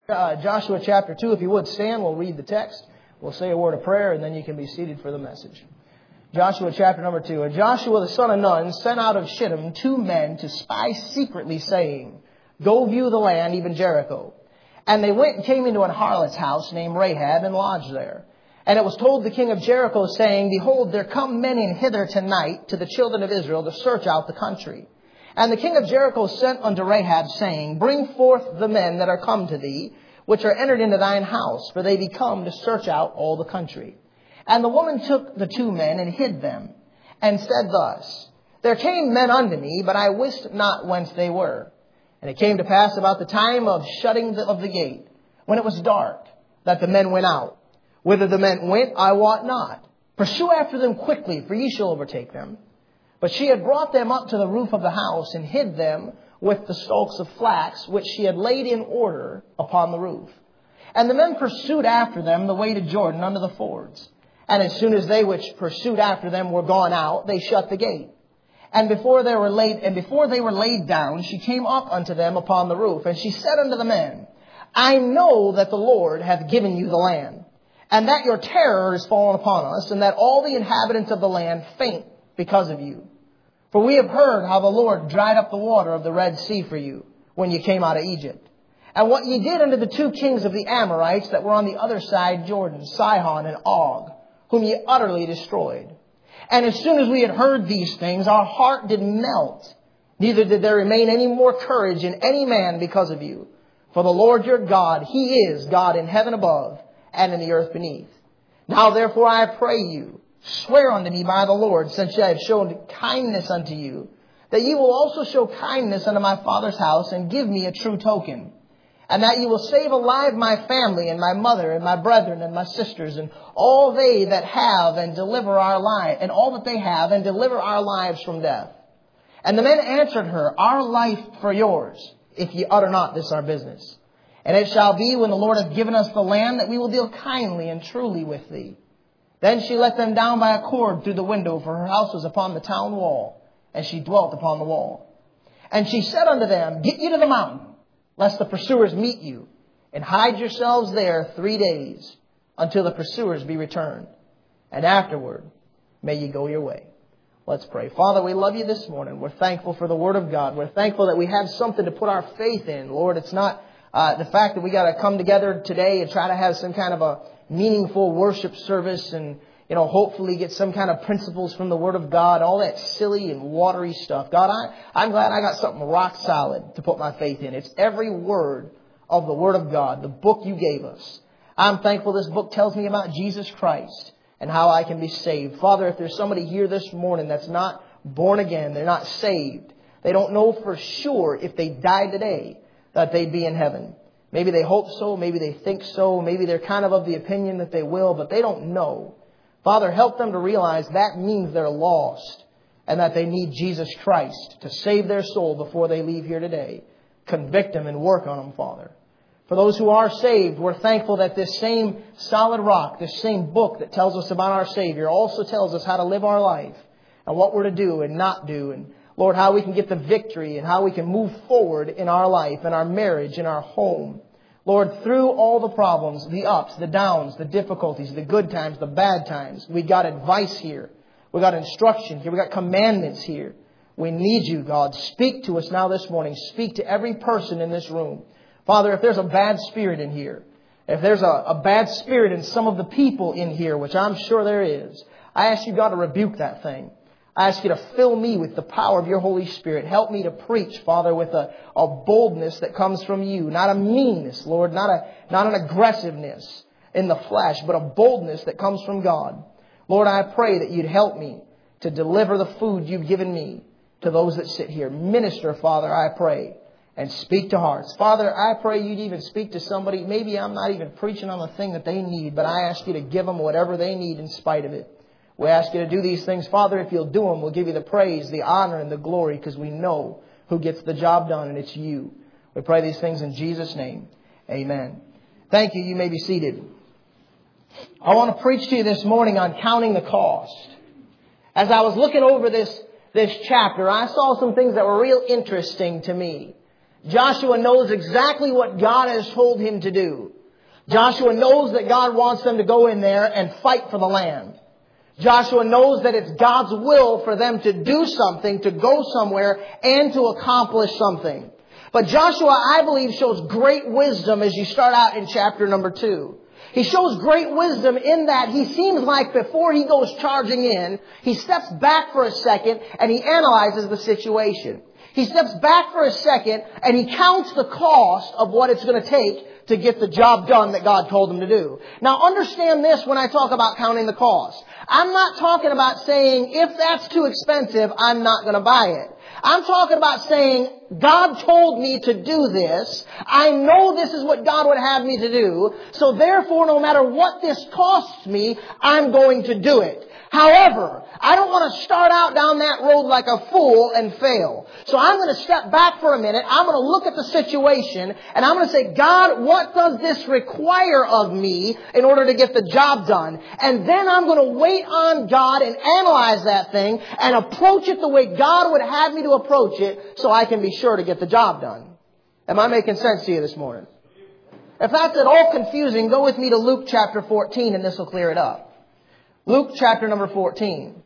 Joshua chapter 2, if you would stand, we'll read the text. We'll say a word of prayer, and then you can be seated for the message. Joshua chapter number 2. And Joshua the son of Nun sent out of Shittim 2 men to spy secretly, saying, Go view the land, even Jericho. And they went and came into an harlot's house named Rahab and lodged there. And it was told the king of Jericho, saying, Behold, there come men in hither tonight to the children of Israel to search out the country. And the king of Jericho sent unto Rahab, saying, Bring forth the men that are come to thee, which are entered into thine house, for they be come to search out all the country. And the woman took the 2 men and hid them, and said thus, There came men unto me, but I wist not whence they were. And it came to pass about the time of shutting of the gate, when it was dark, that the men went out. Whither the men went, I wot not. Pursue after them quickly, for ye shall overtake them. But she had brought them up to the roof of the house, and hid them with the stalks of flax, which she had laid in order upon the roof. And the men pursued after them the way to Jordan unto the fords. And as soon as they which pursued after them were gone out, they shut the gate. And before they were laid down, she came up unto them upon the roof. And she said unto the men, I know that the Lord hath given you the land, and that your terror is fallen upon us, and that all the inhabitants of the land faint because of you. For we have heard how the Lord dried up the water of the Red Sea for you when you came out of Egypt. And what ye did unto the 2 kings of the Amorites that were on the other side Jordan, Sihon and Og, whom ye utterly destroyed. And as soon as we had heard these things, our heart did melt. Neither did there remain any more courage in any man because of you. For the Lord your God, He is God in heaven above and in the earth beneath. Now therefore I pray you, swear unto me by the Lord, since I have shown kindness unto you, that ye will also show kindness unto my father's house, and give me a true token. And that ye will save alive my family, and my mother, and my brethren, and my sisters, and all they that have, and deliver our life, and all that they have, and deliver our lives from death. And the men answered her, Our life for yours, if ye utter not this our business. And it shall be, when the Lord hath given us the land, that we will deal kindly and truly with thee. Then she let them down by a cord through the window, for her house was upon the town wall, and she dwelt upon the wall. And she said unto them, Get ye to the mountain, lest the pursuers meet you, and hide yourselves there 3 days, until the pursuers be returned. And afterward may ye go your way. Let's pray. Father, we love you this morning. We're thankful for the Word of God. We're thankful that we have something to put our faith in. Lord, it's not the fact that we got to come together today and try to have some kind of a meaningful worship service and, hopefully get some kind of principles from the Word of God, all that silly and watery stuff. God, I'm glad I got something rock solid to put my faith in. It's every word of the Word of God, the book you gave us. I'm thankful this book tells me about Jesus Christ and how I can be saved. Father, if there's somebody here this morning that's not born again, they're not saved, they don't know for sure if they died today that they'd be in heaven. Maybe they hope so, maybe they think so, maybe they're kind of the opinion that they will, but they don't know. Father, help them to realize that means they're lost and that they need Jesus Christ to save their soul before they leave here today. Convict them and work on them, Father. For those who are saved, we're thankful that this same solid rock, this same book that tells us about our Savior also tells us how to live our life and what we're to do and not do. And Lord, how we can get the victory and how we can move forward in our life, in our marriage, in our home. Lord, through all the problems, the ups, the downs, the difficulties, the good times, the bad times, we got advice here. We got instruction here. We got commandments here. We need you, God. Speak to us now this morning. Speak to every person in this room. Father, if there's a bad spirit in here, if there's a bad spirit in some of the people in here, which I'm sure there is, I ask you, God, to rebuke that thing. I ask you to fill me with the power of your Holy Spirit. Help me to preach, Father, with a boldness that comes from you. Not a meanness, Lord, not an aggressiveness in the flesh, but a boldness that comes from God. Lord, I pray that you'd help me to deliver the food you've given me to those that sit here. Minister, Father, I pray, and speak to hearts. Father, I pray you'd even speak to somebody. Maybe I'm not even preaching on the thing that they need, but I ask you to give them whatever they need in spite of it. We ask you to do these things. Father, if you'll do them, we'll give you the praise, the honor, and the glory, because we know who gets the job done, and it's you. We pray these things in Jesus' name. Amen. Thank you. You may be seated. I want to preach to you this morning on counting the cost. As I was looking over this chapter, I saw some things that were real interesting to me. Joshua knows exactly what God has told him to do. Joshua knows that God wants them to go in there and fight for the land. Joshua knows that it's God's will for them to do something, to go somewhere, and to accomplish something. But Joshua, I believe, shows great wisdom as you start out in chapter number 2. He shows great wisdom in that he seems like before he goes charging in, he steps back for a second and he analyzes the situation. He steps back for a second and he counts the cost of what it's going to take to get the job done that God told him to do. Now understand this when I talk about counting the cost. I'm not talking about saying, if that's too expensive, I'm not going to buy it. I'm talking about saying, God told me to do this. I know this is what God would have me to do. So therefore, no matter what this costs me, I'm going to do it. However, I don't want to start out down that road like a fool and fail. So I'm going to step back for a minute. I'm going to look at the situation and I'm going to say, God, what does this require of me in order to get the job done? And then I'm going to wait on God and analyze that thing and approach it the way God would have me to approach it so I can be sure to get the job done. Am I making sense to you this morning? If that's at all confusing, go with me to Luke chapter 14 and this will clear it up. Luke chapter number 14.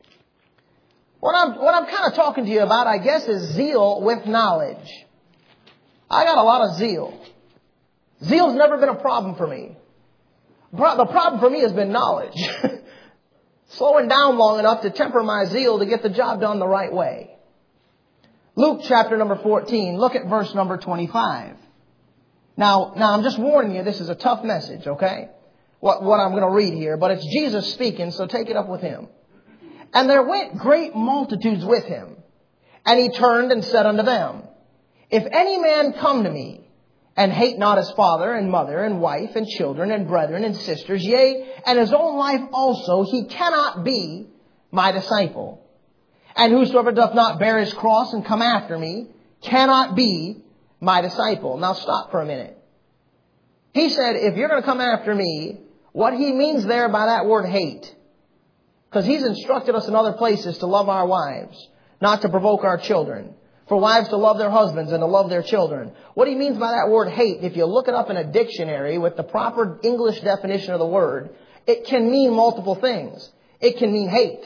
What I'm kind of talking to you about, I guess, is zeal with knowledge. I got a lot of zeal. Zeal's never been a problem for me. The problem for me has been knowledge. Slowing down long enough to temper my zeal to get the job done the right way. Luke chapter number 14. Look at verse number 25. Now I'm just warning you, this is a tough message, okay? What I'm going to read here, but it's Jesus speaking, so take it up with him. And there went great multitudes with him, and he turned and said unto them, If any man come to me, and hate not his father and mother and wife and children and brethren and sisters, yea, and his own life also, he cannot be my disciple. And whosoever doth not bear his cross and come after me, cannot be my disciple. Now stop for a minute. He said, if you're going to come after me, what he means there by that word hate, because he's instructed us in other places to love our wives, not to provoke our children, for wives to love their husbands and to love their children. What he means by that word hate, if you look it up in a dictionary with the proper English definition of the word, it can mean multiple things. It can mean hate,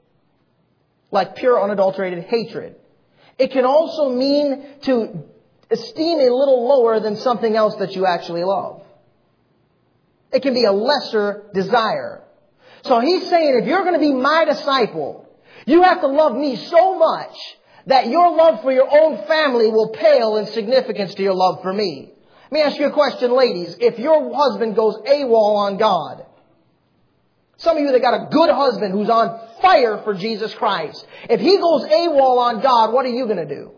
like pure unadulterated hatred. It can also mean to esteem a little lower than something else that you actually love. It can be a lesser desire. So he's saying, if you're going to be my disciple, you have to love me so much that your love for your own family will pale in significance to your love for me. Let me ask you a question, ladies. If your husband goes AWOL on God, some of you that got a good husband who's on fire for Jesus Christ, if he goes AWOL on God, what are you going to do?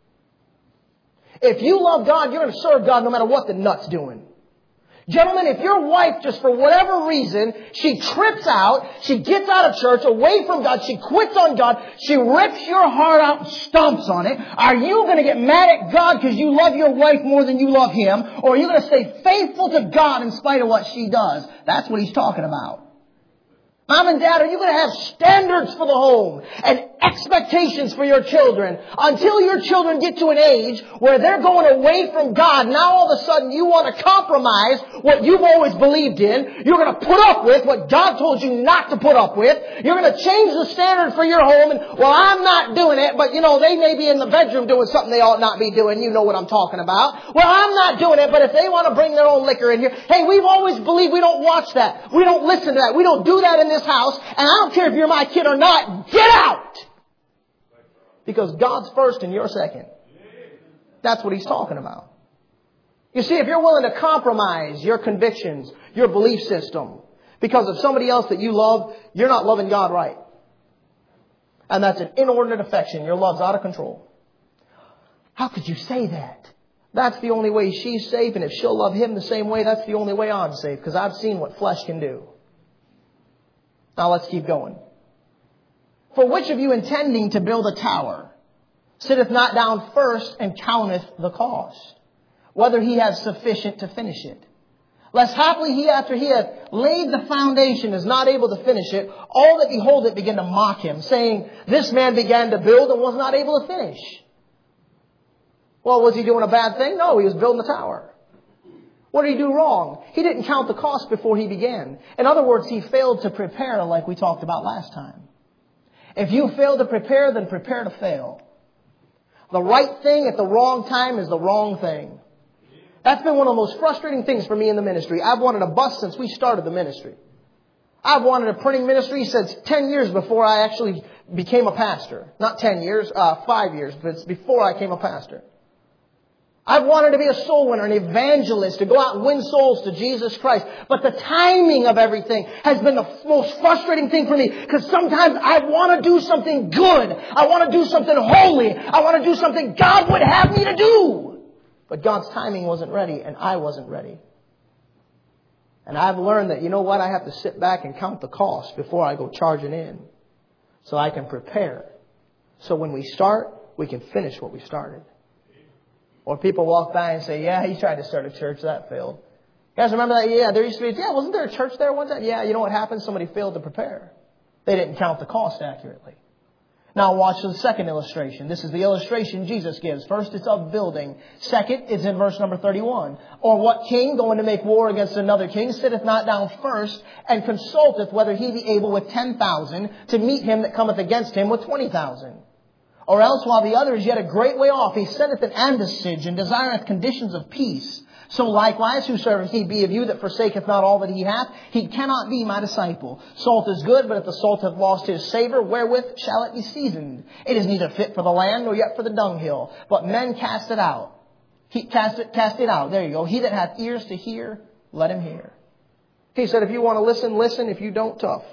If you love God, you're going to serve God no matter what the nut's doing. Gentlemen, if your wife, just for whatever reason, she trips out, she gets out of church, away from God, she quits on God, she rips your heart out and stomps on it, are you going to get mad at God because you love your wife more than you love Him? Or are you going to stay faithful to God in spite of what she does? That's what he's talking about. Mom and Dad, are you going to have standards for the home and expectations for your children until your children get to an age where they're going away from God? Now all of a sudden you want to compromise what you've always believed in. You're going to put up with what God told you not to put up with. You're going to change the standard for your home. And, well, I'm not doing it, but they may be in the bedroom doing something they ought not be doing. You know what I'm talking about. Well, I'm not doing it, but if they want to bring their own liquor in here, hey, we've always believed we don't watch that. We don't listen to that. We don't do that in this house, and I don't care if you're my kid or not, get out! Because God's first and you're second. That's what he's talking about. You see, if you're willing to compromise your convictions, your belief system, because of somebody else that you love, you're not loving God right. And that's an inordinate affection. Your love's out of control. How could you say that? That's the only way she's safe, and if she'll love him the same way, that's the only way I'm safe, because I've seen what flesh can do. Now let's keep going. For which of you intending to build a tower sitteth not down first and counteth the cost, whether he have sufficient to finish it? Lest haply he, after he hath laid the foundation, is not able to finish it, all that behold it begin to mock him, saying, This man began to build and was not able to finish. Well, was he doing a bad thing? No, he was building the tower. What did he do wrong? He didn't count the cost before he began. In other words, he failed to prepare like we talked about last time. If you fail to prepare, then prepare to fail. The right thing at the wrong time is the wrong thing. That's been one of the most frustrating things for me in the ministry. I've wanted a bus since we started the ministry. I've wanted a printing ministry since 10 years before I actually became a pastor. Not 10 years, 5 years, but it's before I became a pastor. I've wanted to be a soul winner, an evangelist, to go out and win souls to Jesus Christ. But the timing of everything has been the most frustrating thing for me. Because sometimes I want to do something good. I want to do something holy. I want to do something God would have me to do. But God's timing wasn't ready, and I wasn't ready. And I've learned that, you know what, I have to sit back and count the cost before I go charging in. So I can prepare. So when we start, we can finish what we started. Or people walk by and say, yeah, he tried to start a church, that failed. You guys remember that? Yeah, there used to be, wasn't there a church there one time? Yeah, you know what happened? Somebody failed to prepare. They didn't count the cost accurately. Now watch the second illustration. This is the illustration Jesus gives. First, it's of building. Second, it's in verse number 31. Or what king going to make war against another king sitteth not down first and consulteth whether he be able with 10,000 to meet him that cometh against him with 20,000? Or else, while the other is yet a great way off, he sendeth an ambassage and desireth conditions of peace. So likewise, whosoever he be of you that forsaketh not all that he hath, he cannot be my disciple. Salt is good, but if the salt hath lost his savour, wherewith shall it be seasoned? It is neither fit for the land, nor yet for the dunghill. But men cast it out. Cast it out. There you go. He that hath ears to hear, let him hear. He said, if you want to listen, listen. If you don't, tough.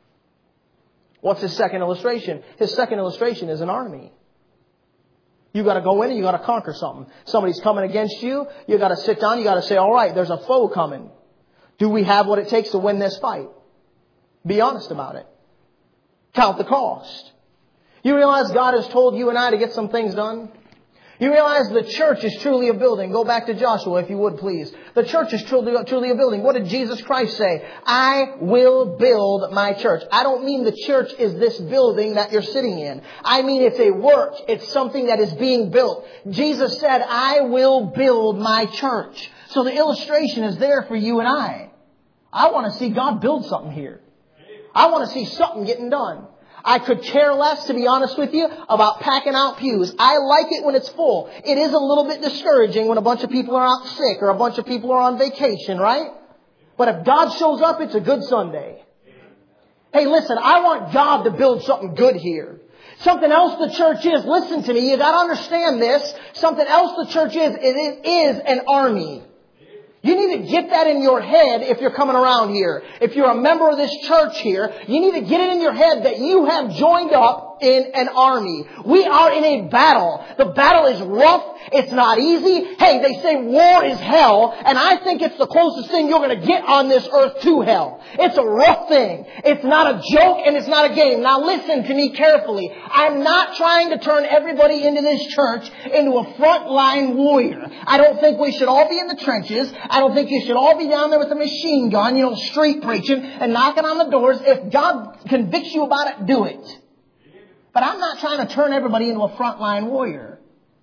What's his second illustration? His second illustration is an army. You got to go in and you got to conquer something. Somebody's coming against you. You got to sit down. You got to say, all right, there's a foe coming. Do we have what it takes to win this fight? Be honest about it. Count the cost. You realize God has told you and I to get some things done? You realize the church is truly a building. Go back to Joshua, if you would, please. The church is truly a building. What did Jesus Christ say? I will build my church. I don't mean the church is this building that you're sitting in. I mean it's a work. It's something that is being built. Jesus said, I will build my church. So the illustration is there for you and I. I want to see God build something here. I want to see something getting done. I could care less, to be honest with you, about packing out pews. I like it when it's full. It is a little bit discouraging when a bunch of people are out sick or a bunch of people are on vacation, right? But if God shows up, it's a good Sunday. Hey, listen, I want God to build something good here. Something else the church is, listen to me, you got to understand this. Something else the church is, it is an army. You need to get that in your head if you're coming around here. If you're a member of this church here, you need to get it in your head that you have joined up in an army. We are in a battle. The battle is rough. It's not easy. Hey, they say war is hell, and I think it's the closest thing you're going to get on this earth to hell. It's a rough thing. It's not a joke, and it's not a game. Now listen to me carefully. I'm not trying to turn everybody into this church into a frontline warrior. I don't think we should all be in the trenches. I don't think you should all be down there with a machine gun, street preaching and knocking on the doors. If God convicts you about it, do it. But I'm not trying to turn everybody into a frontline warrior.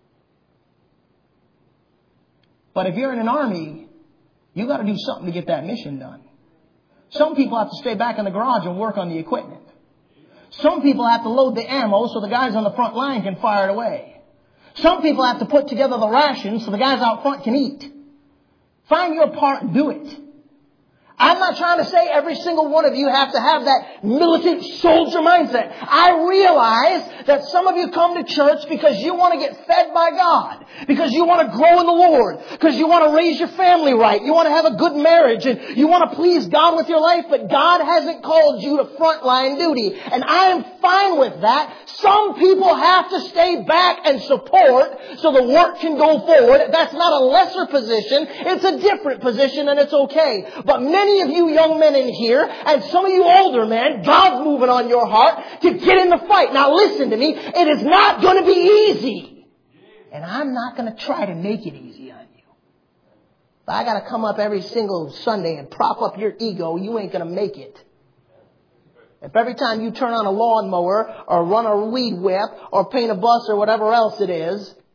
But if you're in an army, you got to do something to get that mission done. Some people have to stay back in the garage and work on the equipment. Some people have to load the ammo so the guys on the front line can fire it away. Some people have to put together the rations so the guys out front can eat. Find your part and do it. I'm not trying to say every single one of you have to have that militant soldier mindset. I realize that some of you come to church because you want to get fed by God, because you want to grow in the Lord, because you want to raise your family right, you want to have a good marriage, and you want to please God with your life, but God hasn't called you to frontline duty. And I am fine with that. Some people have to stay back and support so the work can go forward. That's not a lesser position. It's a different position, and it's okay. But many of you young men in here, and some of you older men, God's moving on your heart to get in the fight. Now listen to me. It is not going to be easy. And I'm not going to try to make it easy on you. If I got to come up every single Sunday and prop up your ego, you ain't going to make it. If every time you turn on a lawnmower or run a weed whip or paint a bus or whatever else it is,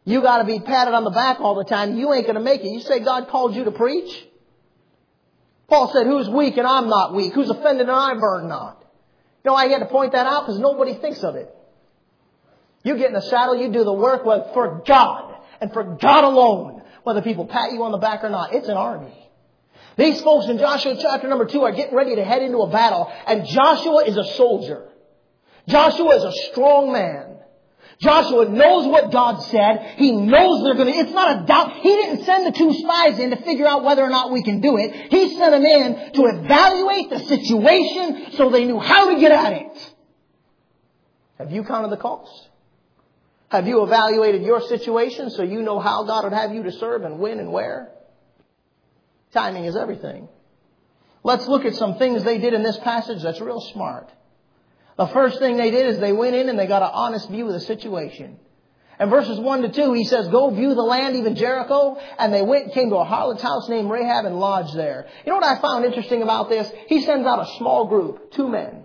You got to be patted on the back all the time. You ain't going to make it. You say God called you to preach? Paul said, who's weak and I'm not weak? Who's offended and I burden not? You know why he had to point that out? Because nobody thinks of it. You get in the saddle, you do the work for God and for God alone. Whether people pat you on the back or not. It's an army. These folks in Joshua chapter number 2 are getting ready to head into a battle. And Joshua is a soldier. Joshua is a strong man. Joshua knows what God said. He knows they're going to... It's not a doubt. He didn't send the 2 spies in to figure out whether or not we can do it. He sent them in to evaluate the situation so they knew how to get at it. Have you counted the cost? Have you evaluated your situation so you know how God would have you to serve and when and where? Timing is everything. Let's look at some things they did in this passage that's real smart. The first thing they did is they went in and they got an honest view of the situation. In verses 1 to 2, he says, go view the land, even Jericho. And they went and came to a harlot's house named Rahab and lodged there. You know what I found interesting about this? He sends out a small group, 2 men.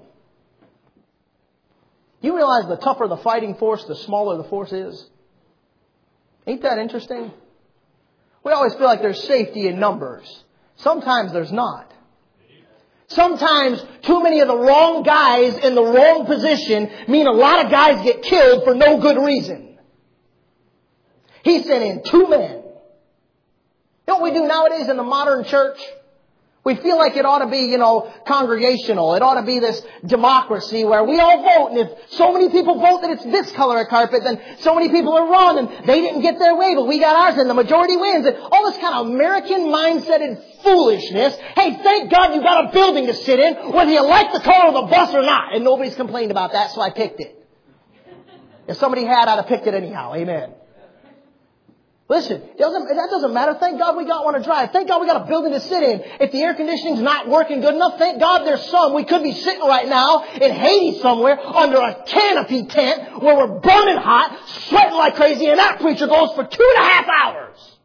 You realize the tougher the fighting force, the smaller the force is? Ain't that interesting? We always feel like there's safety in numbers. Sometimes there's not. Sometimes too many of the wrong guys in the wrong position mean a lot of guys get killed for no good reason. He sent in 2 men. You know what we do nowadays in the modern church? We feel like it ought to be, congregational. It ought to be this democracy where we all vote. And if so many people vote that it's this color of carpet, then so many people are wrong and they didn't get their way, but we got ours and the majority wins. And all this kind of American mindseted foolishness. Hey, thank God you got a building to sit in, whether you like the car or the bus or not. And nobody's complained about that, so I picked it. If somebody had, I'd have picked it anyhow. Amen. Listen, that doesn't matter. Thank God we got one to drive. Thank God we got a building to sit in. If the air conditioning's not working good enough, thank God there's some. We could be sitting right now in Haiti somewhere under a canopy tent where we're burning hot, sweating like crazy, and that preacher goes for 2.5 hours.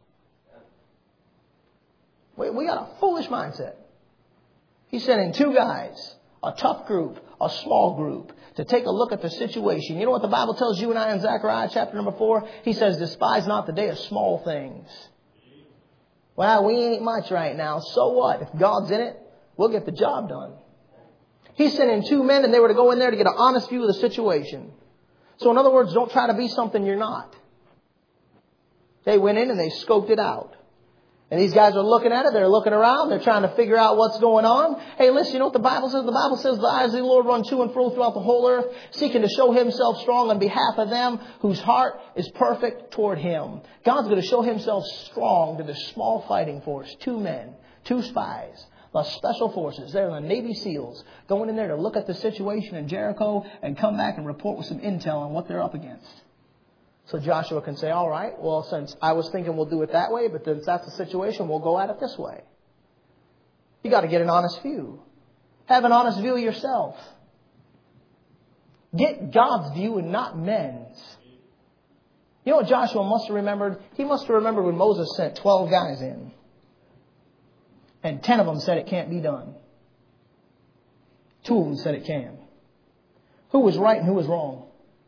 We got a foolish mindset. He sent in 2 guys, a tough group, a small group, to take a look at the situation. You know what the Bible tells you and I in Zechariah chapter number 4? He says, despise not the day of small things. Well, we ain't much right now. So what? If God's in it, we'll get the job done. He sent in 2 men and they were to go in there to get an honest view of the situation. So in other words, don't try to be something you're not. They went in and they scoped it out. And these guys are looking at it. They're looking around. They're trying to figure out what's going on. Hey, listen, you know what the Bible says? The Bible says the eyes of the Lord run to and fro throughout the whole earth, seeking to show Himself strong on behalf of them whose heart is perfect toward Him. God's going to show Himself strong to this small fighting force. 2 men, 2 spies, the special forces. They're the Navy SEALs going in there to look at the situation in Jericho and come back and report with some intel on what they're up against. So Joshua can say, all right, well, since I was thinking we'll do it that way, but since that's the situation, we'll go at it this way. You got to get an honest view. Have an honest view of yourself. Get God's view and not men's. You know what Joshua must have remembered? He must have remembered when Moses sent 12 guys in. And 10 of them said it can't be done. 2 of them said it can. Who was right and who was wrong?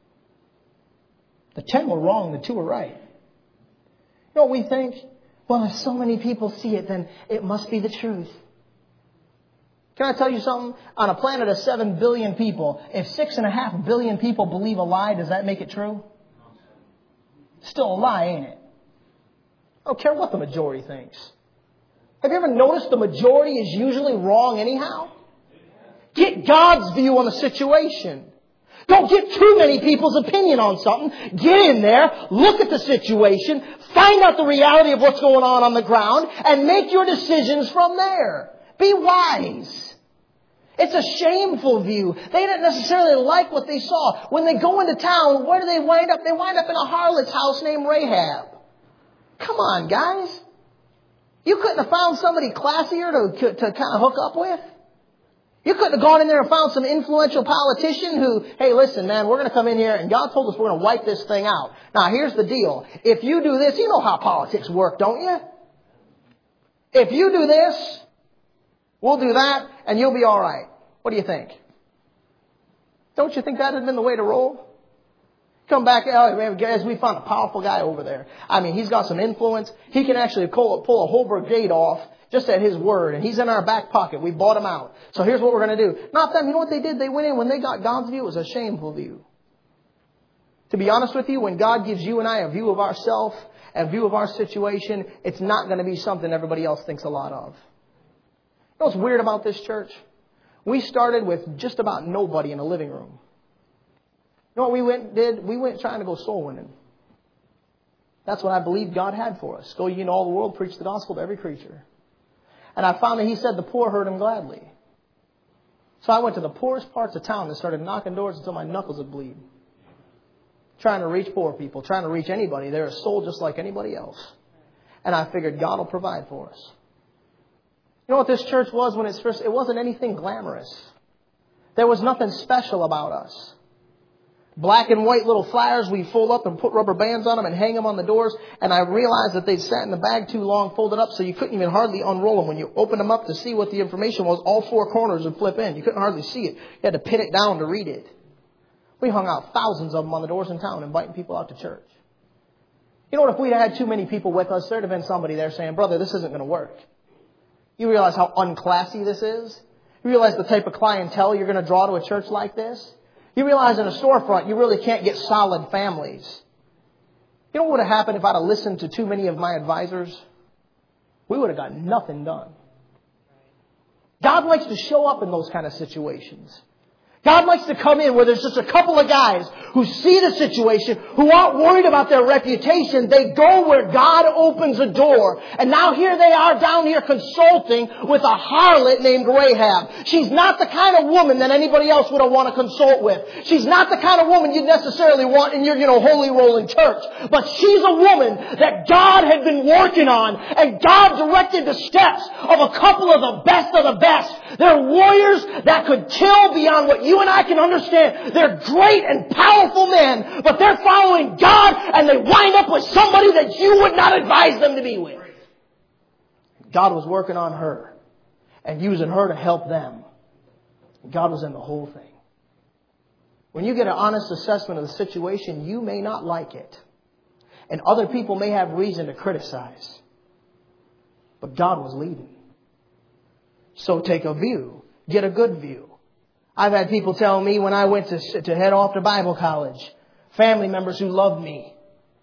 The 10 were wrong, the 2 were right. You know what we think? Well, if so many people see it, then it must be the truth. Can I tell you something? On a planet of 7 billion people, if 6.5 billion people believe a lie, does that make it true? Still a lie, ain't it? I don't care what the majority thinks. Have you ever noticed the majority is usually wrong anyhow? Get God's view on the situation. Don't get too many people's opinion on something. Get in there, look at the situation, find out the reality of what's going on the ground, and make your decisions from there. Be wise. It's a shameful view. They didn't necessarily like what they saw. When they go into town, where do they wind up? They wind up in a harlot's house named Rahab. Come on, guys. You couldn't have found somebody classier to kind of hook up with? You couldn't have gone in there and found some influential politician who, hey, listen, man, we're going to come in here and God told us we're going to wipe this thing out. Now, here's the deal. If you do this, you know how politics work, don't you? If you do this, we'll do that, and you'll be all right. What do you think? Don't you think that had been the way to roll? Come back, oh, man, guys, we found a powerful guy over there. I mean, he's got some influence. He can actually pull a whole brigade off just at his word. And he's in our back pocket. We bought him out. So here's what we're going to do. Not them. You know what they did? They went in. When they got God's view, it was a shameful view. To be honest with you, when God gives you and I a view of ourselves, a view of our situation, it's not going to be something everybody else thinks a lot of. You know what's weird about this church? We started with just about nobody in a living room. You know what we did? We went trying to go soul winning. That's what I believed God had for us. Go ye into all the world, preach the gospel to every creature. And I found that He said the poor heard Him gladly. So I went to the poorest parts of town and started knocking doors until my knuckles would bleed. Trying to reach poor people, trying to reach anybody. They're a soul just like anybody else. And I figured God will provide for us. You know what this church was when it's first? It wasn't anything glamorous. There was nothing special about us. Black and white little flyers we fold up and put rubber bands on them and hang them on the doors. And I realized that they'd sat in the bag too long, folded up, so you couldn't even hardly unroll them. When you opened them up to see what the information was, all four corners would flip in. You couldn't hardly see it. You had to pin it down to read it. We hung out thousands of them on the doors in town, inviting people out to church. You know what? If we'd had too many people with us, there'd have been somebody there saying, brother, this isn't going to work. You realize how unclassy this is? You realize the type of clientele you're going to draw to a church like this? You realize in a storefront, you really can't get solid families. You know what would have happened if I'd have listened to too many of my advisors? We would have got nothing done. God likes to show up in those kind of situations. God likes to come in where there's just a couple of guys who see the situation, who aren't worried about their reputation. They go where God opens a door. And now here they are down here consulting with a harlot named Rahab. She's not the kind of woman that anybody else would want to consult with. She's not the kind of woman you'd necessarily want in your, holy rolling church. But she's a woman that God had been working on. And God directed the steps of a couple of the best. They're warriors that could kill beyond what you and I can understand. They're great and powerful men, but they're following God and they wind up with somebody that you would not advise them to be with. God was working on her and using her to help them. God was in the whole thing. When you get an honest assessment of the situation, you may not like it. And other people may have reason to criticize. But God was leading. So take a view. Get a good view. I've had people tell me when I went to head off to Bible college, family members who loved me,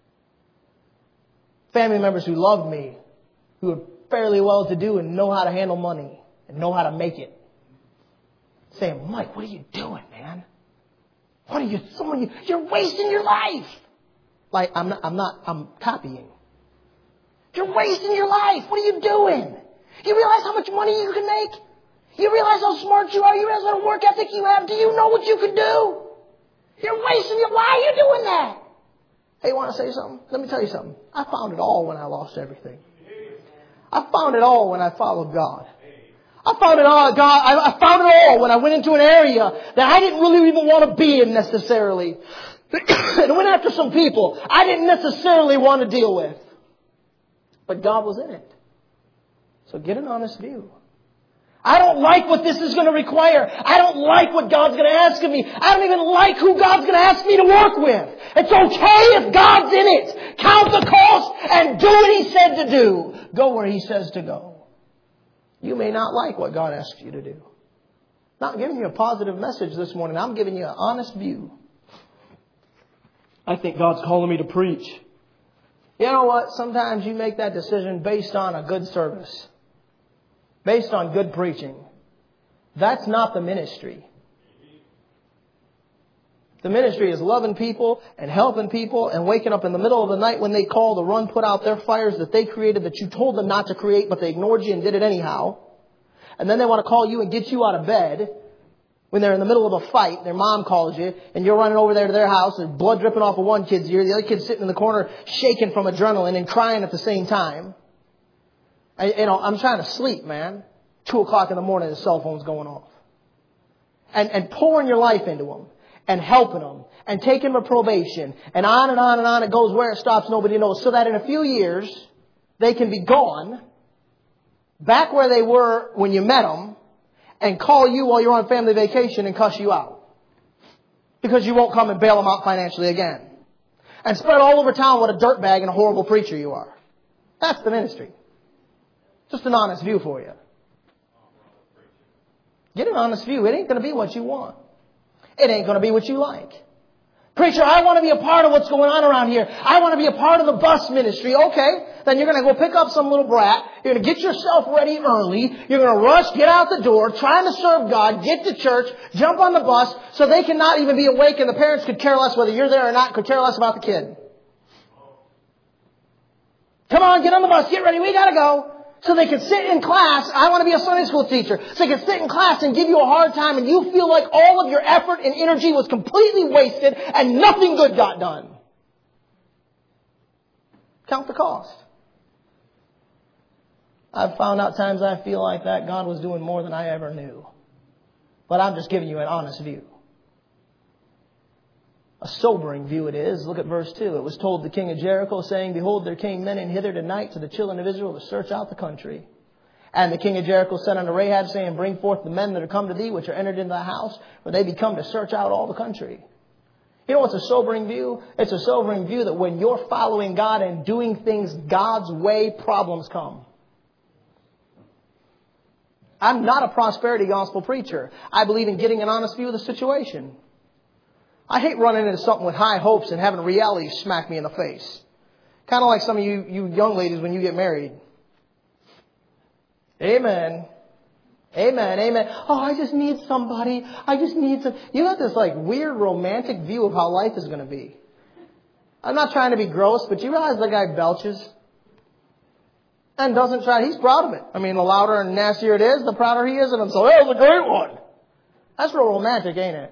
who are fairly well-to-do and know how to handle money and know how to make it, saying, Mike, what are you doing, man? What are you doing? You're wasting your life. Like, I'm copying. You're wasting your life. What are you doing? You realize how much money you can make? You realize how smart you are? You realize what a work ethic you have? Do you know what you could do? You're wasting your life. Why are you doing that? Hey, you want to say something? Let me tell you something. I found it all when I lost everything. I found it all when I followed God. I found it all, God. I found it all when I went into an area that I didn't really even want to be in necessarily. And went after some people I didn't necessarily want to deal with. But God was in it. So get an honest view. I don't like what this is going to require. I don't like what God's going to ask of me. I don't even like who God's going to ask me to work with. It's okay if God's in it. Count the cost and do what He said to do. Go where He says to go. You may not like what God asks you to do. I'm not giving you a positive message this morning. I'm giving you an honest view. I think God's calling me to preach. You know what? Sometimes you make that decision based on a good service. Based on good preaching. That's not the ministry. The ministry is loving people and helping people and waking up in the middle of the night when they call to run, put out their fires that they created that you told them not to create, but they ignored you and did it anyhow. And then they want to call you and get you out of bed when they're in the middle of a fight. Their mom calls you and you're running over there to their house and blood dripping off of one kid's ear. The other kid's sitting in the corner shaking from adrenaline and crying at the same time. I'm trying to sleep, man. 2 o'clock in the morning, the cell phone's going off. And pouring your life into them. And helping them. And taking them to probation. And on and on and on. It goes where it stops, nobody knows. So that in a few years, they can be gone. Back where they were when you met them. And call you while you're on family vacation and cuss you out. Because you won't come and bail them out financially again. and spread all over town what a dirtbag and a horrible preacher you are. That's the ministry. Just an honest view for you. Get an honest view. It ain't going to be what you want. It ain't going to be what you like. Preacher, I want to be a part of what's going on around here. I want to be a part of the bus ministry. Okay, then you're going to go pick up some little brat. You're going to get yourself ready early. You're going to rush, get out the door, trying to serve God, get to church, jump on the bus so they can not even be awake and the parents could care less whether you're there or not, could care less about the kid. Come on, get on the bus, get ready, we got to go. So they can sit in class. I want to be a Sunday school teacher. So they can sit in class and give you a hard time and you feel like all of your effort and energy was completely wasted and nothing good got done. Count the cost. I've found out times I feel like that God was doing more than I ever knew. But I'm just giving you an honest view. A sobering view it is. Look at verse 2. It was told the king of Jericho, saying, Behold, there came men in hither tonight to the children of Israel to search out the country. And the king of Jericho said unto Rahab, saying, Bring forth the men that are come to thee, which are entered into the house, for they be come to search out all the country. You know what's a sobering view? It's a sobering view that when you're following God and doing things God's way, problems come. I'm not a prosperity gospel preacher. I believe in getting an honest view of the situation. I hate running into something with high hopes and having reality smack me in the face. Kind of like some of you young ladies when you get married. Amen. Amen. Amen. Oh, I just need somebody. I just need some. You got this like weird romantic view of how life is going to be. I'm not trying to be gross, but you realize the guy belches and doesn't try. He's proud of it. I mean, the louder and nastier it is, the prouder he is of himself. That was a great one. That's real romantic, ain't it?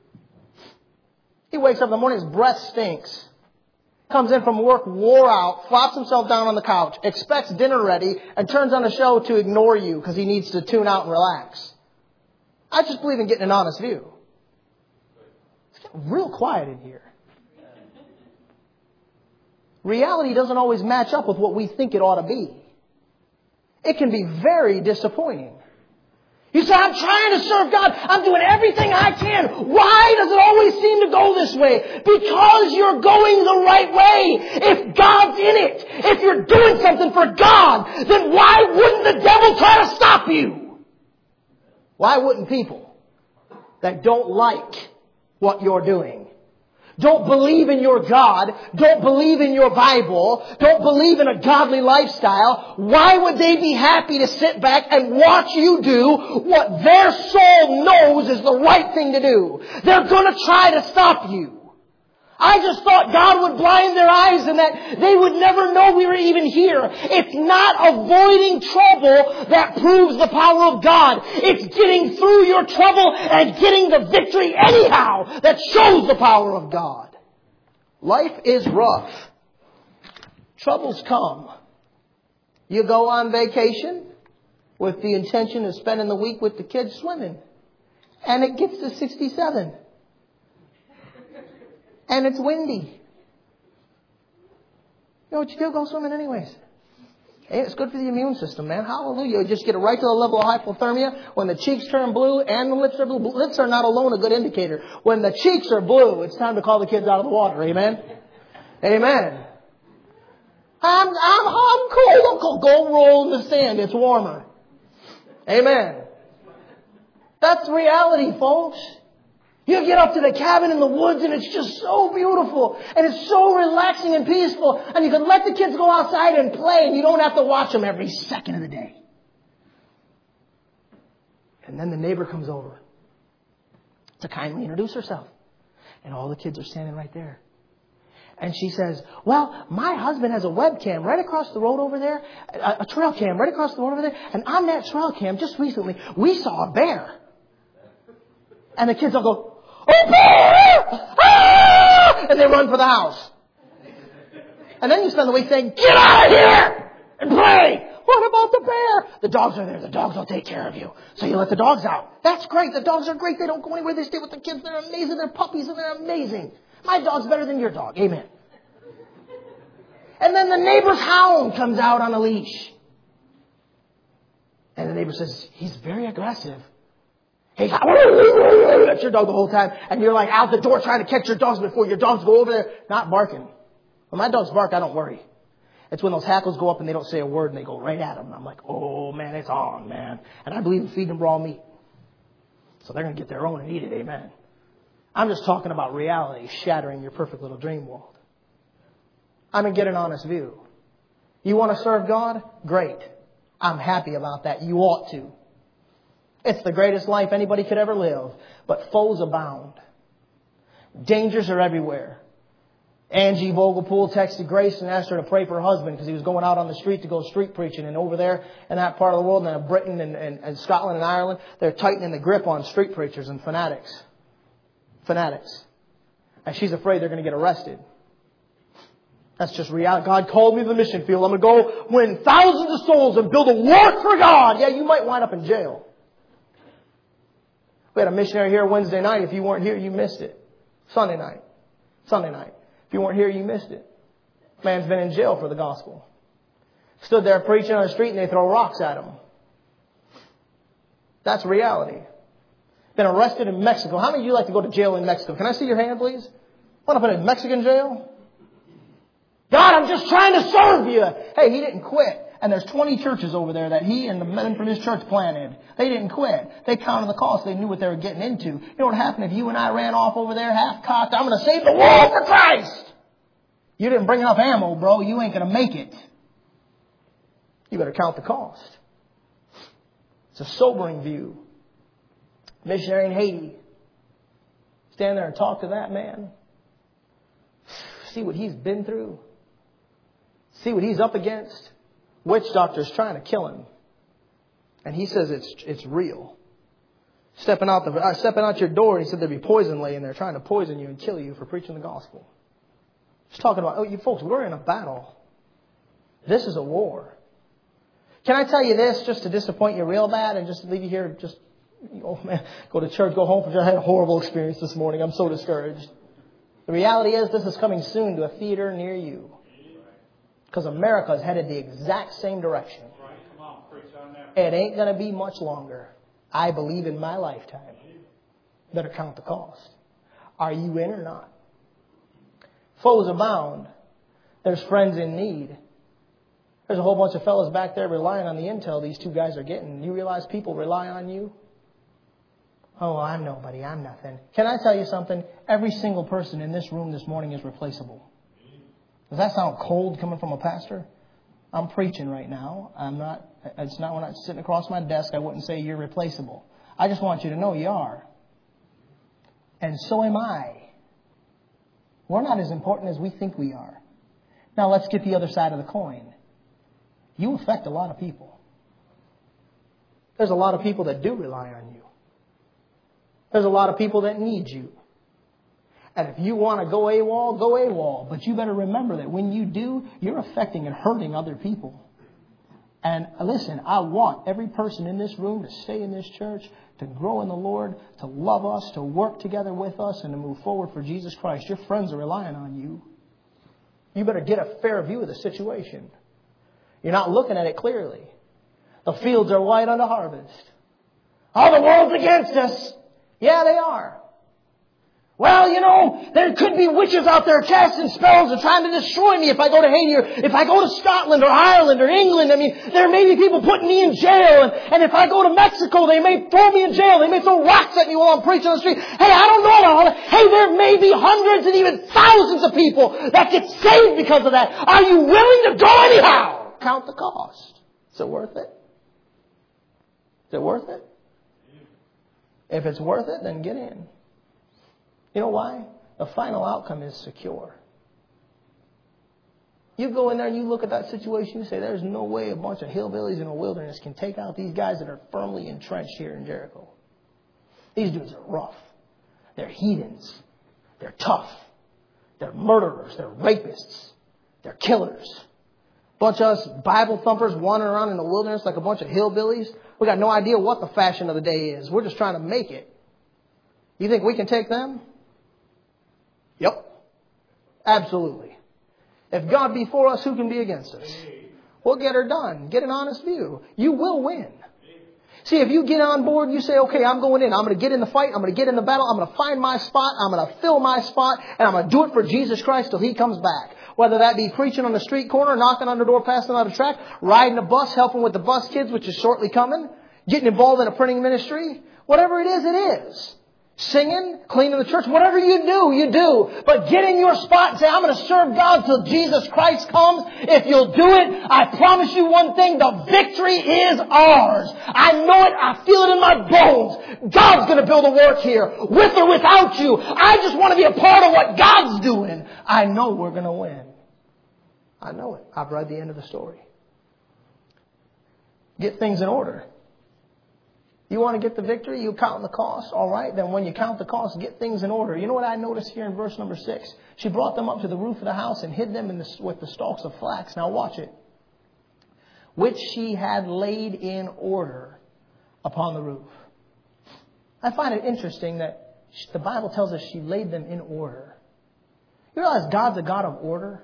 He wakes up in the morning, his breath stinks. Comes in from work, wore out, flops himself down on the couch, expects dinner ready, and turns on a show to ignore you because he needs to tune out and relax. I just believe in getting an honest view. It's getting real quiet in here. Reality doesn't always match up with what we think it ought to be. It can be very disappointing. You say, I'm trying to serve God. I'm doing everything I can. Why does it always seem to go this way? Because you're going the right way. If God's in it, if you're doing something for God, then why wouldn't the devil try to stop you? Why wouldn't people that don't like what you're doing, don't believe in your God, don't believe in your Bible, don't believe in a godly lifestyle, why would they be happy to sit back and watch you do what their soul knows is the right thing to do? They're going to try to stop you. I just thought God would blind their eyes and that they would never know we were even here. It's not avoiding trouble that proves the power of God. It's getting through your trouble and getting the victory anyhow that shows the power of God. Life is rough. Troubles come. You go on vacation with the intention of spending the week with the kids swimming. And it gets to 67. And it's windy. You know what you do? Go swimming anyways. Hey, it's good for the immune system, man. Hallelujah. You just get it right to the level of hypothermia. When the cheeks turn blue and the lips are blue. Lips are not alone a good indicator. When the cheeks are blue, it's time to call the kids out of the water. Amen? Amen. I'm cold, Uncle. Go roll in the sand. It's warmer. Amen. That's reality, folks. You get up to the cabin in the woods and it's just so beautiful. And it's so relaxing and peaceful. And you can let the kids go outside and play and you don't have to watch them every second of the day. And then the neighbor comes over to kindly introduce herself. And all the kids are standing right there. And she says, well, my husband has a webcam right across the road over there. A trail cam right across the road over there. And on that trail cam, just recently, we saw a bear. And the kids all go, oh, bear! Ah! And they run for the house. And then you spend the week saying, get out of here and play. What about the bear? The dogs are there. The dogs will take care of you. So you let the dogs out. That's great. The dogs are great. They don't go anywhere. They stay with the kids. They're amazing. They're puppies and they're amazing. My dog's better than your dog. Amen. And then the neighbor's hound comes out on a leash. And the neighbor says, he's very aggressive. He's like, at your dog the whole time. And you're like out the door trying to catch your dogs before your dogs go over there, not barking. When my dogs bark, I don't worry. It's when those hackles go up and they don't say a word and they go right at them. I'm like, oh man, it's on, man. And I believe in feeding them raw meat. So they're going to get their own and eat it, amen. I'm just talking about reality shattering your perfect little dream world. I mean, get an honest view. You want to serve God? Great. I'm happy about that. You ought to. It's the greatest life anybody could ever live. But foes abound. Dangers are everywhere. Angie Vogelpool texted Grace and asked her to pray for her husband because he was going out on the street to go street preaching. And over there in that part of the world, in Britain and Scotland and Ireland, they're tightening the grip on street preachers and fanatics. Fanatics. And she's afraid they're going to get arrested. That's just reality. God called me to the mission field. I'm going to go win thousands of souls and build a work for God. Yeah, you might wind up in jail. We had a missionary here Wednesday night. If you weren't here, you missed it. Sunday night. If you weren't here, you missed it. Man's been in jail for the gospel. Stood there preaching on the street and they throw rocks at him. That's reality. Been arrested in Mexico. How many of you like to go to jail in Mexico? Can I see your hand, please? Want to put in Mexican jail? God, I'm just trying to serve you. Hey, he didn't quit. And there's 20 churches over there that he and the men from his church planted. They didn't quit. They counted the cost. They knew what they were getting into. You know what happened if you and I ran off over there half-cocked? I'm going to save the world for Christ. You didn't bring enough ammo, bro. You ain't going to make it. You better count the cost. It's a sobering view. Missionary in Haiti. Stand there and talk to that man. See what he's been through. See what he's up against. Witch doctor's trying to kill him. And he says it's real. Stepping out your door, he said there'd be poison laying there trying to poison you and kill you for preaching the gospel. Just talking about, you folks, we're in a battle. This is a war. Can I tell you this just to disappoint you real bad and just leave you here oh man, go to church, go home. I had a horrible experience this morning. I'm so discouraged. The reality is this is coming soon to a theater near you. Because America is headed the exact same direction. It ain't going to be much longer. I believe in my lifetime. Better count the cost. Are you in or not? Foes abound. There's friends in need. There's a whole bunch of fellas back there relying on the intel these two guys are getting. You realize people rely on you? Oh, I'm nobody. I'm nothing. Can I tell you something? Every single person in this room this morning is replaceable. Does that sound cold coming from a pastor? I'm preaching right now. It's not when I'm sitting across my desk, I wouldn't say you're replaceable. I just want you to know you are. And so am I. We're not as important as we think we are. Now let's get the other side of the coin. You affect a lot of people. There's a lot of people that do rely on you. There's a lot of people that need you. And if you want to go AWOL, go AWOL. But you better remember that when you do, you're affecting and hurting other people. And listen, I want every person in this room to stay in this church, to grow in the Lord, to love us, to work together with us, and to move forward for Jesus Christ. Your friends are relying on you. You better get a fair view of the situation. You're not looking at it clearly. The fields are white unto harvest. All the world's against us. Yeah, they are. Well, there could be witches out there casting spells and trying to destroy me if I go to Haiti or if I go to Scotland or Ireland or England. I mean, there may be people putting me in jail. And if I go to Mexico, they may throw me in jail. They may throw rocks at me while I'm preaching on the street. Hey, I don't know about all that. Hey, there may be hundreds and even thousands of people that get saved because of that. Are you willing to go anyhow? Count the cost. Is it worth it? Is it worth it? If it's worth it, then get in. You know why? The final outcome is secure. You go in there and you look at that situation and say, there's no way a bunch of hillbillies in a wilderness can take out these guys that are firmly entrenched here in Jericho. These dudes are rough. They're heathens. They're tough. They're murderers. They're rapists. They're killers. A bunch of us Bible thumpers wandering around in the wilderness like a bunch of hillbillies. We got no idea what the fashion of the day is. We're just trying to make it. You think we can take them? Yep. Absolutely. If God be for us, who can be against us? We'll get her done. Get an honest view. You will win. See, if you get on board, you say, okay, I'm going in. I'm going to get in the fight. I'm going to get in the battle. I'm going to find my spot. I'm going to fill my spot. And I'm going to do it for Jesus Christ till He comes back. Whether that be preaching on the street corner, knocking on the door, passing out a tract, riding a bus, helping with the bus kids, which is shortly coming, getting involved in a printing ministry. Whatever it is, it is. Singing, cleaning the church, whatever you do, you do. But get in your spot and say, I'm going to serve God till Jesus Christ comes. If you'll do it, I promise you one thing, the victory is ours. I know it, I feel it in my bones. God's going to build a work here, with or without you. I just want to be a part of what God's doing. I know we're going to win. I know it. I've read the end of the story. Get things in order. You want to get the victory? You count the cost. All right. Then when you count the cost, get things in order. You know what I noticed here in verse number 6? She brought them up to the roof of the house and hid them with the stalks of flax. Now watch it. Which she had laid in order upon the roof. I find it interesting that the Bible tells us she laid them in order. You realize God's a God of order?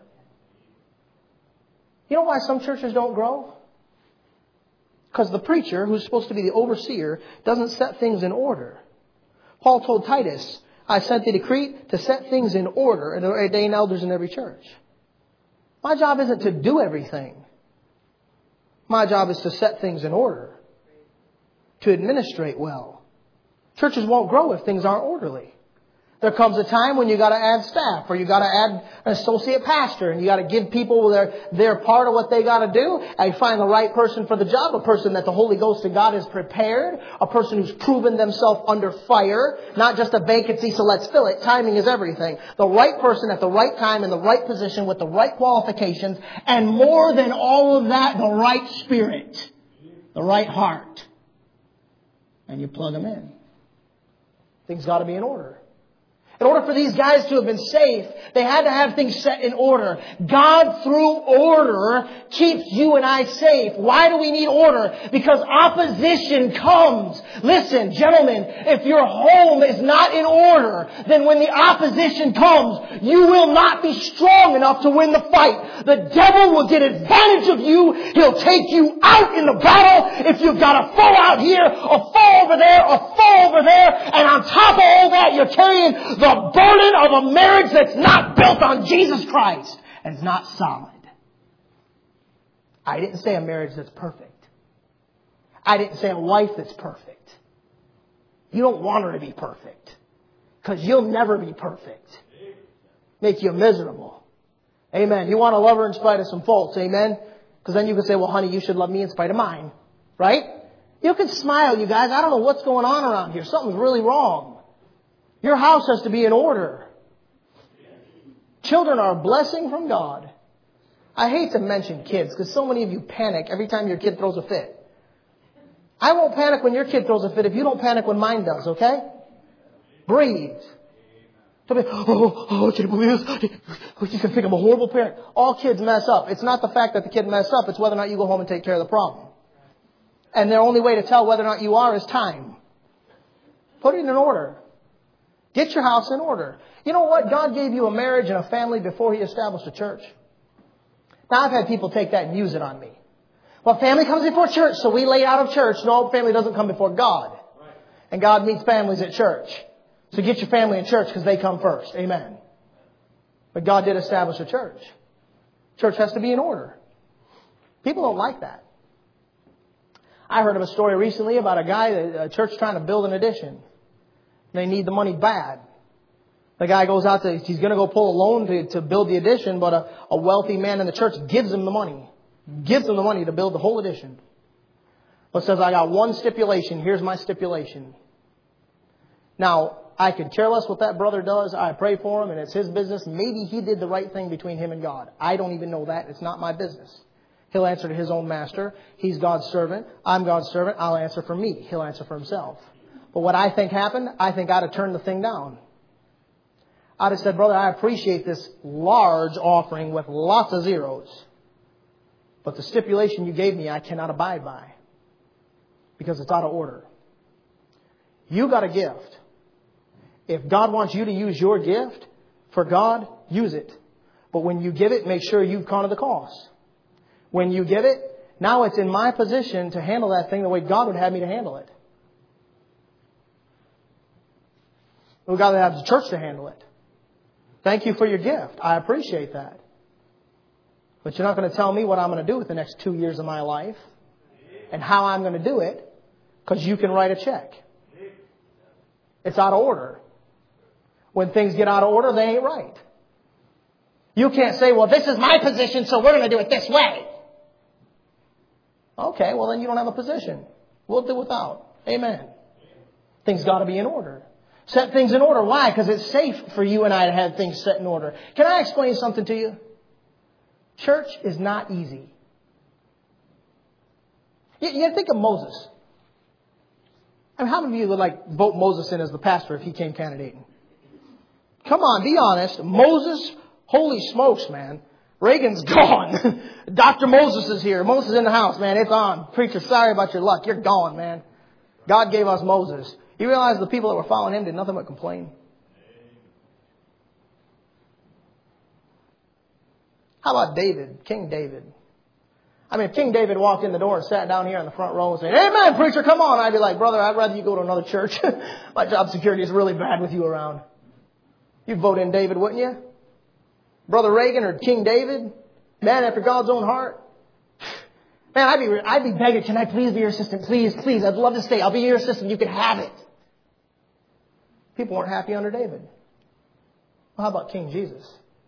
You know why some churches don't grow? Because the preacher, who's supposed to be the overseer, doesn't set things in order. Paul told Titus, I sent thee to Crete to set things in order and ordain elders in every church. My job isn't to do everything. My job is to set things in order. To administrate well. Churches won't grow if things aren't orderly. There comes a time when you got to add staff, or you got to add an associate pastor, and you got to give people their part of what they got to do. And you find the right person for the job, a person that the Holy Ghost of God has prepared, a person who's proven themselves under fire, not just a vacancy, so let's fill it. Timing is everything. The right person at the right time in the right position with the right qualifications, and more than all of that, the right spirit, the right heart. And you plug them in. Things got to be in order. In order for these guys to have been safe, they had to have things set in order. God, through order, keeps you and I safe. Why do we need order? Because opposition comes. Listen, gentlemen, if your home is not in order, then when the opposition comes, you will not be strong enough to win the fight. The devil will get advantage of you. He'll take you out in the battle. If you've got a fall out here, a fall over there, a fall over there, and on top of all that, you're carrying the burden of a marriage that's not built on Jesus Christ and is not solid. I didn't say a marriage that's perfect. I didn't say a wife that's perfect. You don't want her to be perfect because you'll never be perfect. Make you miserable. Amen. You want to love her in spite of some faults. Amen. Because then you can say, well, honey, you should love me in spite of mine. Right? You can smile, you guys. I don't know what's going on around here. Something's really wrong. Your house has to be in order. Children are a blessing from God. I hate to mention kids because so many of you panic every time your kid throws a fit. I won't panic when your kid throws a fit if you don't panic when mine does, okay? Breathe. Don't be, I can't believe this. You can think I'm a horrible parent. All kids mess up. It's not the fact that the kid messed up. It's whether or not you go home and take care of the problem. And the only way to tell whether or not you are is time. Put it in order. Get your house in order. You know what? God gave you a marriage and a family before He established a church. Now, I've had people take that and use it on me. Well, family comes before church, so we lay out of church. No, family doesn't come before God. And God meets families at church. So get your family in church because they come first. Amen. But God did establish a church. Church has to be in order. People don't like that. I heard of a story recently about a church trying to build an addition. They need the money bad. The guy goes out he's going to go pull a loan to build the addition, but a wealthy man in the church gives him the money. Gives him the money to build the whole addition. But says, I got one stipulation. Here's my stipulation. Now, I could care less what that brother does. I pray for him and it's his business. Maybe he did the right thing between him and God. I don't even know that. It's not my business. He'll answer to his own master. He's God's servant. I'm God's servant. I'll answer for me. He'll answer for himself. But what I think happened, I think I'd have turned the thing down. I'd have said, brother, I appreciate this large offering with lots of zeros. But the stipulation you gave me, I cannot abide by. Because it's out of order. You got a gift. If God wants you to use your gift for God, use it. But when you give it, make sure you've counted the cost. When you give it, Now it's in my position to handle that thing the way God would have me to handle it. Well, God would have the church to handle it. Thank you for your gift. I appreciate that. But you're not going to tell me what I'm going to do with the next 2 years of my life and how I'm going to do it because you can write a check. It's out of order. When things get out of order, they ain't right. You can't say, well, this is my position, so we're going to do it this way. Okay, well, then you don't have a position. We'll do without. Amen. Things got to be in order. Set things in order. Why? Because it's safe for you and I to have things set in order. Can I explain something to you? Church is not easy. You think of Moses. I mean, how many of you would like vote Moses in as the pastor if he came candidating? Come on, be honest. Moses, holy smokes, man. Reagan's gone. Dr. Moses is here. Moses is in the house, man. It's on. Preacher, sorry about your luck. You're gone, man. God gave us Moses. You realize the people that were following him did nothing but complain? How about David, King David? I mean, if King David walked in the door and sat down here in the front row and said, amen, preacher, come on. I'd be like, brother, I'd rather you go to another church. My job security is really bad with you around. You'd vote in David, wouldn't you? Brother Reagan or King David? Man after God's own heart? Man, I'd be begging, can I please be your assistant? Please, please, I'd love to stay. I'll be your assistant. You can have it. People weren't happy under David. Well, how about King Jesus?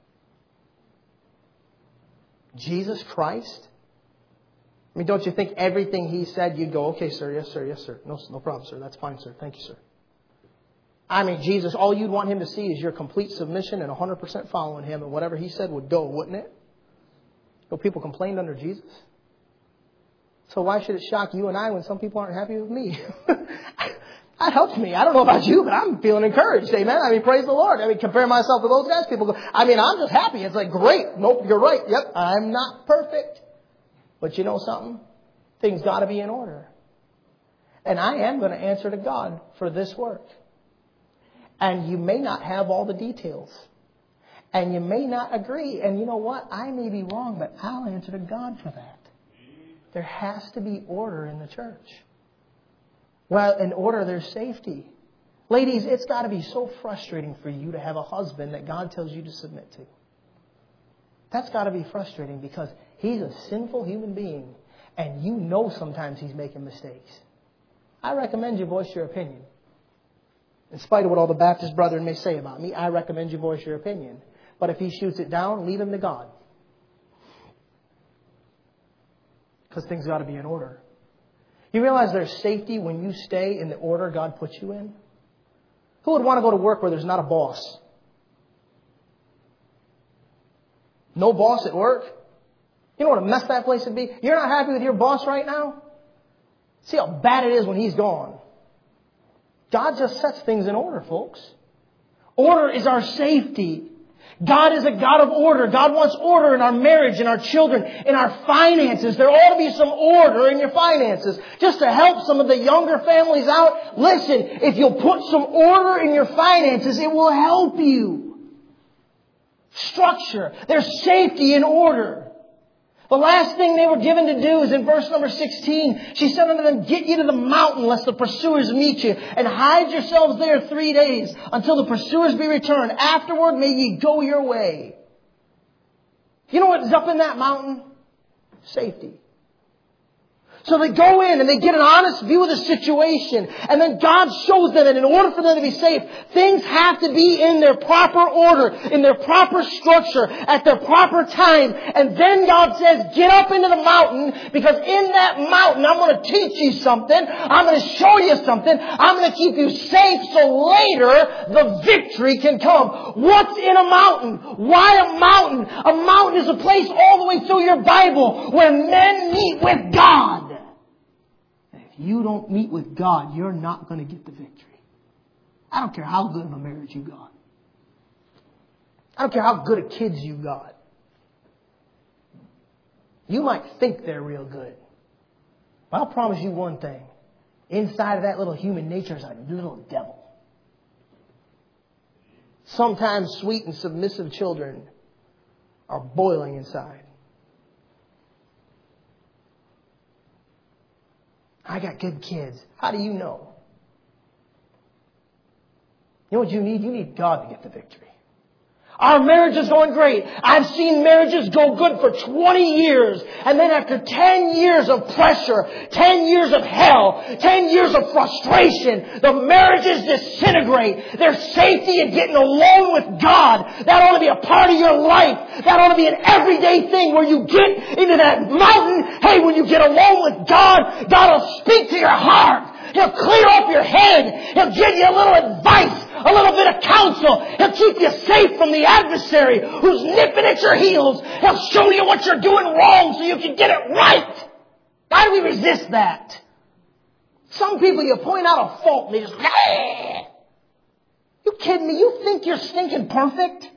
Jesus Christ? I mean, don't you think everything he said, you'd go, okay, sir, yes, sir, yes, sir. No problem, sir. That's fine, sir. Thank you, sir. I mean, Jesus, all you'd want him to see is your complete submission and 100% following him, and whatever he said would go, wouldn't it? Well, people complained under Jesus. So why should it shock you and I when some people aren't happy with me? That helps me. I don't know about you, but I'm feeling encouraged. Amen. I mean, praise the Lord. I mean, compare myself to those guys. People go, I mean, I'm just happy. It's like, great. Nope, you're right. Yep, I'm not perfect. But you know something? Things got to be in order. And I am going to answer to God for this work. And you may not have all the details. And you may not agree. And you know what? I may be wrong, but I'll answer to God for that. There has to be order in the church. Well, in order, there's safety. Ladies, it's got to be so frustrating for you to have a husband that God tells you to submit to. That's got to be frustrating because he's a sinful human being. And you know sometimes he's making mistakes. I recommend you voice your opinion. In spite of what all the Baptist brethren may say about me, I recommend you voice your opinion. But if he shoots it down, leave him to God. Because things got to be in order. You realize there's safety when you stay in the order God puts you in? Who would want to go to work where there's not a boss? No boss at work? You know what a mess that place would be? You're not happy with your boss right now? See how bad it is when he's gone. God just sets things in order, folks. Order is our safety. God is a God of order. God wants order in our marriage, in our children, in our finances. There ought to be some order in your finances. Just to help some of the younger families out, listen, if you'll put some order in your finances, it will help you. Structure. There's safety in order. The last thing they were given to do is in verse number 16. She said unto them, get ye to the mountain lest the pursuers meet you, and hide yourselves there 3 days until the pursuers be returned. Afterward may ye go your way. You know what's up in that mountain? Safety. So they go in and they get an honest view of the situation. And then God shows them that in order for them to be safe, things have to be in their proper order, in their proper structure, at their proper time. And then God says, get up into the mountain, because in that mountain I'm going to teach you something. I'm going to show you something. I'm going to keep you safe so later the victory can come. What's in a mountain? Why a mountain? A mountain is a place all the way through your Bible where men meet with God. You don't meet with God, you're not going to get the victory. I don't care how good of a marriage you got. I don't care how good of kids you got. You might think they're real good. But I'll promise you one thing. Inside of that little human nature is a little devil. Sometimes sweet and submissive children are boiling inside. I got good kids. How do you know? You know what you need? You need God to get the victory. Our marriage is going great. I've seen marriages go good for 20 years. And then after 10 years of pressure, 10 years of hell, 10 years of frustration, the marriages disintegrate. There's safety in getting alone with God. That ought to be a part of your life. That ought to be an everyday thing where you get into that mountain. Hey, when you get alone with God, God will speak to your heart. He'll clear up your head. He'll give you a little advice, a little bit of counsel. He'll keep you safe from the adversary who's nipping at your heels. He'll show you what you're doing wrong so you can get it right. Why do we resist that? Some people, you point out a fault and they just, you kidding me? You think you're stinking perfect?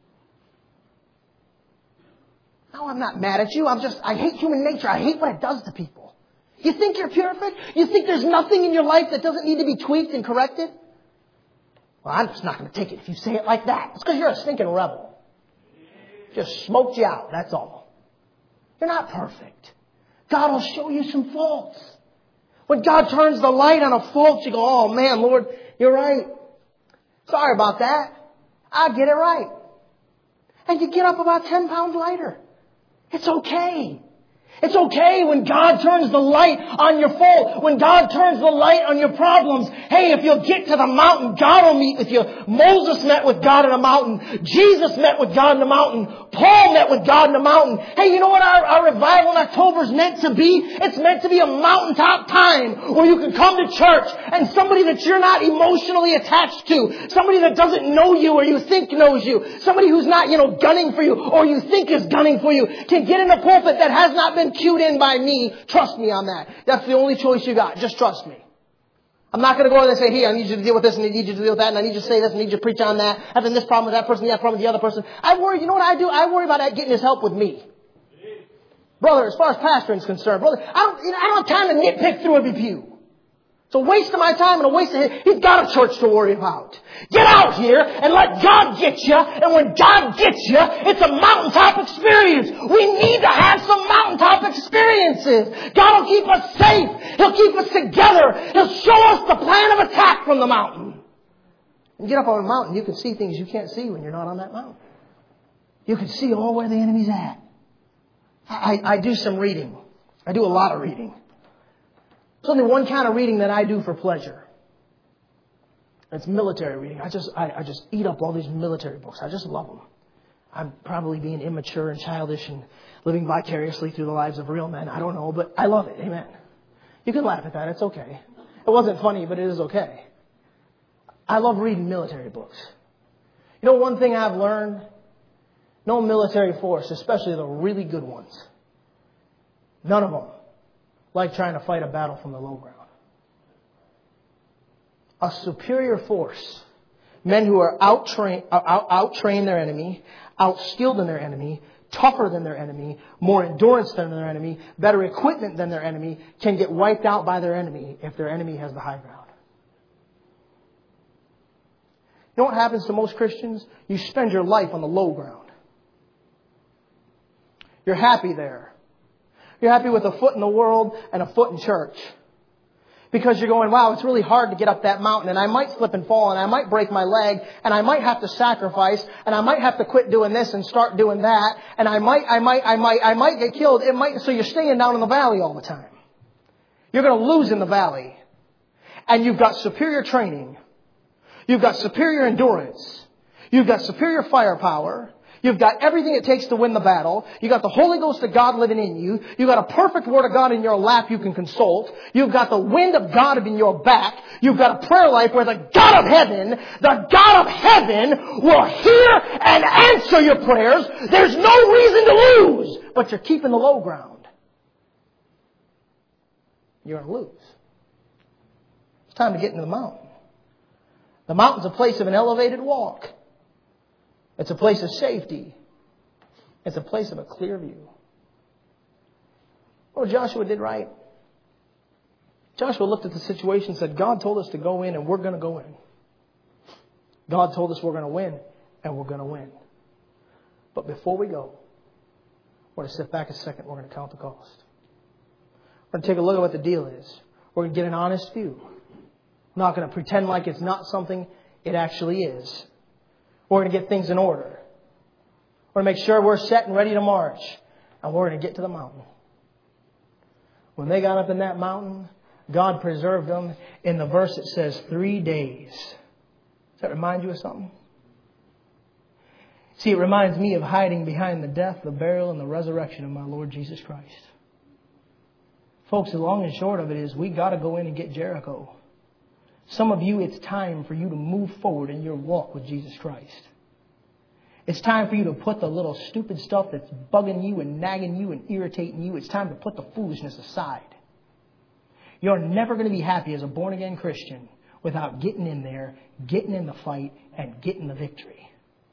No, I'm not mad at you. I hate human nature. I hate what it does to people. You think you're perfect? You think there's nothing in your life that doesn't need to be tweaked and corrected? Well, I'm just not going to take it if you say it like that. It's because you're a stinking rebel. Just smoked you out, that's all. You're not perfect. God will show you some faults. When God turns the light on a fault, you go, oh man, Lord, you're right. Sorry about that. I'll get it right. And you get up about 10 pounds lighter. It's okay. It's okay when God turns the light on your fault. When God turns the light on your problems. Hey, if you'll get to the mountain, God will meet with you. Moses met with God in a mountain. Jesus met with God in the mountain. Paul met with God in the mountain. Hey, you know what our revival in October is meant to be? It's meant to be a mountaintop time where you can come to church and somebody that you're not emotionally attached to, somebody that doesn't know you or you think knows you, somebody who's not, gunning for you or you think is gunning for you, can get in a pulpit that has not been cued in by me. Trust me on that. That's the only choice you got. Just trust me. I'm not going to go in and say, hey, I need you to deal with this and I need you to deal with that and I need you to say this and I need you to preach on that. Having this problem with that person, that problem with the other person. I worry, you know what I do? I worry about that getting his help with me. Brother, as far as pastoring is concerned, brother, I don't have time to nitpick through every pew. It's a waste of my time and a waste of his. He's got a church to worry about. Get out here and let God get you. And when God gets you, it's a mountaintop experience. We need to have some mountaintop experiences. God will keep us safe. He'll keep us together. He'll show us the plan of attack from the mountain. And get up on a mountain, you can see things you can't see when you're not on that mountain. You can see all where the enemy's at. I do some reading. I do a lot of reading. There's only one kind of reading that I do for pleasure. It's military reading. I just eat up all these military books. I just love them. I'm probably being immature and childish and living vicariously through the lives of real men. I don't know, but I love it. Amen. You can laugh at that. It's okay. It wasn't funny, but it is okay. I love reading military books. You know one thing I've learned? No military force, especially the really good ones, none of them like trying to fight a battle from the low ground. A superior force, men who are out-trained their enemy, out-skilled than their enemy, tougher than their enemy, more endurance than their enemy, better equipment than their enemy, can get wiped out by their enemy if their enemy has the high ground. You know what happens to most Christians? You spend your life on the low ground. You're happy there. You're happy with a foot in the world and a foot in church. Because you're going, wow, it's really hard to get up that mountain and I might slip and fall and I might break my leg and I might have to sacrifice and I might have to quit doing this and start doing that and I might get killed. So you're staying down in the valley all the time. You're going to lose in the valley. And you've got superior training. You've got superior endurance. You've got superior firepower. You've got everything it takes to win the battle. You've got the Holy Ghost of God living in you. You've got a perfect Word of God in your lap you can consult. You've got the wind of God in your back. You've got a prayer life where the God of heaven will hear and answer your prayers. There's no reason to lose, but you're keeping the low ground. You're going to lose. It's time to get into the mountain. The mountain's a place of an elevated walk. It's a place of safety. It's a place of a clear view. Well, Joshua did right. Joshua looked at the situation and said, God told us to go in and we're going to go in. God told us we're going to win and we're going to win. But before we go, we're going to sit back a second. We're going to count the cost. We're going to take a look at what the deal is. We're going to get an honest view. I'm not going to pretend like it's not something it actually is. We're going to get things in order. We're going to make sure we're set and ready to march. And we're going to get to the mountain. When they got up in that mountain, God preserved them. In the verse it says 3 days. Does that remind you of something? See, it reminds me of hiding behind the death, the burial, and the resurrection of my Lord Jesus Christ. Folks, the long and short of it is we got to go in and get Jericho. Some of you, it's time for you to move forward in your walk with Jesus Christ. It's time for you to put the little stupid stuff that's bugging you and nagging you and irritating you. It's time to put the foolishness aside. You're never going to be happy as a born-again Christian without getting in there, getting in the fight, and getting the victory.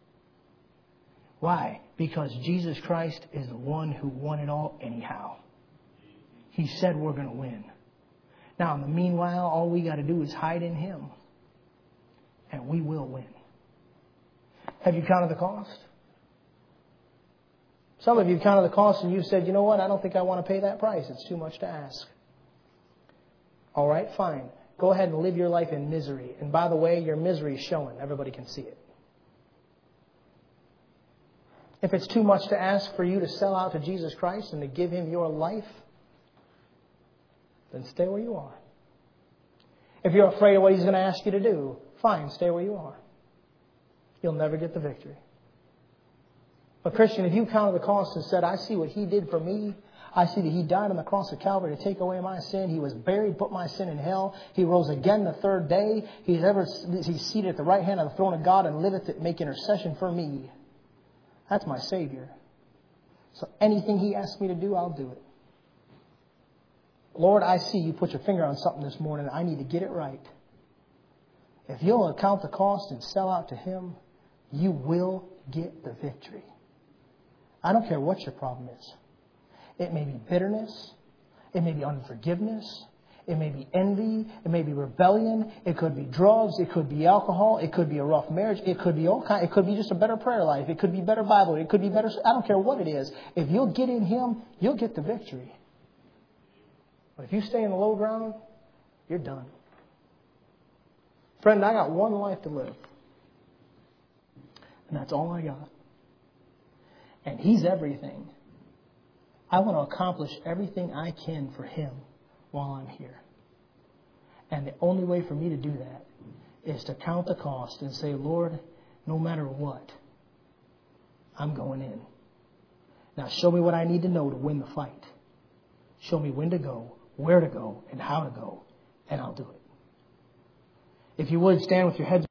Why? Because Jesus Christ is the one who won it all anyhow. He said we're going to win. Now, in the meanwhile, all we got to do is hide in Him. And we will win. Have you counted the cost? Some of you have counted the cost and you've said, you know what, I don't think I want to pay that price. It's too much to ask. All right, fine. Go ahead and live your life in misery. And by the way, your misery is showing. Everybody can see it. If it's too much to ask for you to sell out to Jesus Christ and to give Him your life, then stay where you are. If you're afraid of what He's going to ask you to do, fine, stay where you are. You'll never get the victory. But Christian, if you counted the cost and said, I see what He did for me. I see that He died on the cross of Calvary to take away my sin. He was buried, put my sin in hell. He rose again the third day. He's seated at the right hand of the throne of God and liveth to make intercession for me. That's my Savior. So anything He asks me to do, I'll do it. Lord, I see you put your finger on something this morning. I need to get it right. If you'll account the cost and sell out to Him, you will get the victory. I don't care what your problem is. It may be bitterness. It may be unforgiveness. It may be envy. It may be rebellion. It could be drugs. It could be alcohol. It could be a rough marriage. It could be all kind. It could be just a better prayer life. It could be better Bible. It could be better. I don't care what it is. If you'll get in Him, you'll get the victory. But if you stay in the low ground, you're done. Friend, I got one life to live. And that's all I got. And He's everything. I want to accomplish everything I can for Him while I'm here. And the only way for me to do that is to count the cost and say, Lord, no matter what, I'm going in. Now show me what I need to know to win the fight. Show me when to go, where to go, and how to go, and I'll do it. If you would, stand with your heads